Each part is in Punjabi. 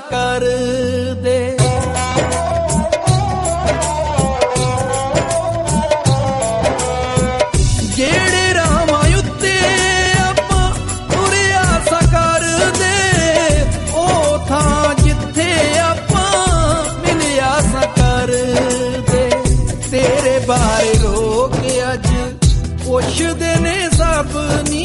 ਕਰ ਦੇ। ਜਿਹੜੇ ਰਾਵਾਂ ਉੱਤੇ ਆਪਾਂ ਤੁਰਿਆ ਸਾ ਕਰਦੇ, ਉਹ ਥਾਂ ਜਿੱਥੇ ਆਪਾਂ ਮਿਲਿਆ ਸਾ ਕਰਦੇ। ਤੇਰੇ ਬਾਰੇ ਲੋਕ ਅੱਜ ਪੁੱਛਦੇ ਨੇ ਸਭ ਨੀ,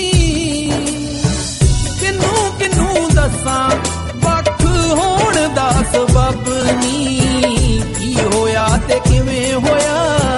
ਕਿਨੂੰ ਕਿਨੂੰ ਦੱਸਾਂ ਵੱਖ ਹੋਣ ਦਾ ਸਬਬ ਨੀ। ਕੀ ਹੋਇਆ ਤੇ ਕਿਵੇਂ ਹੋਇਆ,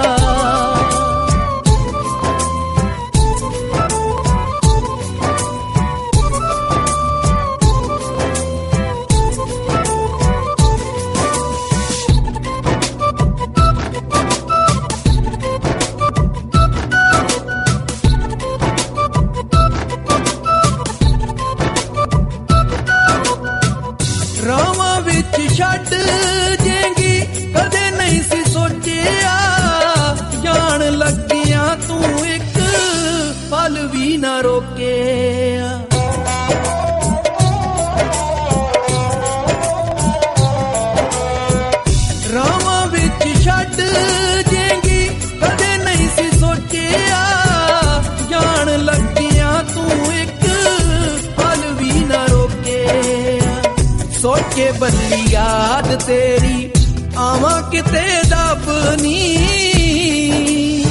ਰਾਵਾਂ ਵਿੱਚ ਛੱਡ ਜੇਂਗੀ ਕਦੇ ਨਹੀਂ ਸੀ ਸੋਚਿਆ। ਜਾਣ ਲੱਗਿਆ ਤੂੰ ਇੱਕ ਪਲ ਵੀ ਨਾ ਰੋਕਿਆ। ਰਾਵਾਂ ਵਿੱਚ ਛੱਡ ਜੇਂਗੀ ਕਦੇ ਨਹੀਂ ਸੀ ਸੋਚਿਆ। ਜਾਣ ਲੱਗਿਆ ਤੂੰ ਇੱਕ ਪਲ ਵੀ ਨਾ ਰੋਕਿਆ। ਸੋਚੇ ਬੱਲੀ ਯਾਦ ਤੇਰੀ ਆਵਾਂ ਕਿਤੇ ਦੱਬ ਨੀ।